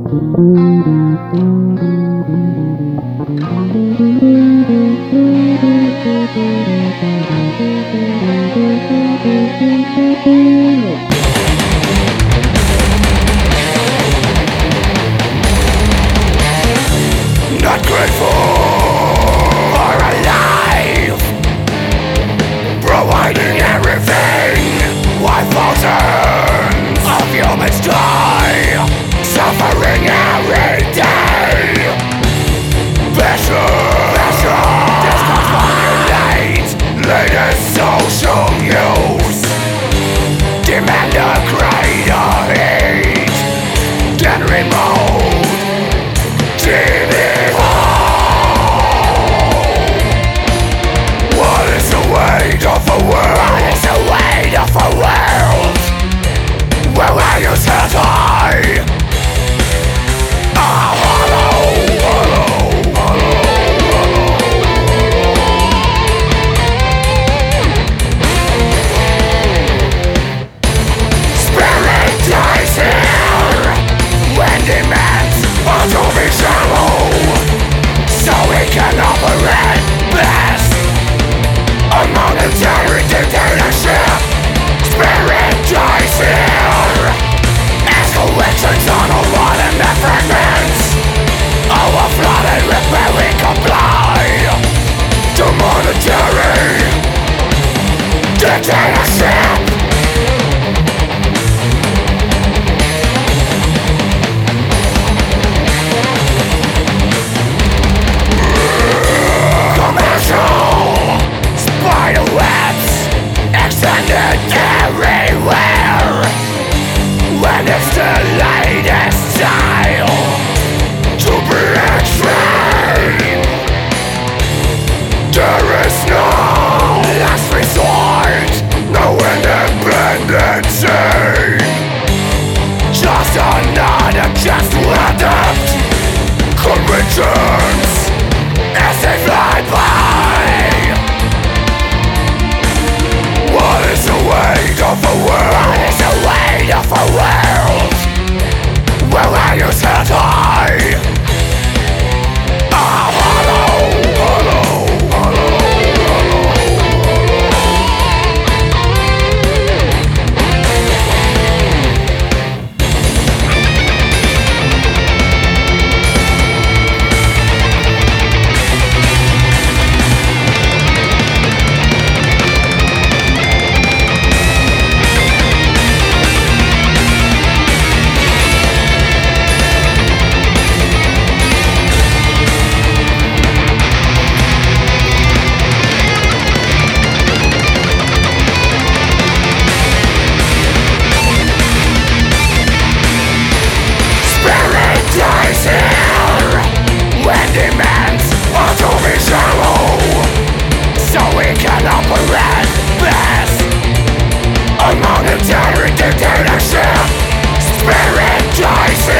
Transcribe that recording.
Not grateful or alive, providing everything. Why thousands of humans die, suffering every day? Pressure, disconfirmulate, latest social news. Demand a greater heat than remote TV. What is the weight of the world? What is the weight of the world? Where are you set high? Spirit dies here when demands are to be shallow, so we can operate best a monetary dictatorship. Spirit dies here as collections on a lot of fragments, overflooded with where we comply to monetary dictatorship. Spiderwebs extended everywhere, when it's the latest style to be extreme. There is no last resort, no independency, just another just to adapt conventions as they fly by. What is the weight of the world? What is the weight of the world? Where are you set high? Dictatorship, spirit dies.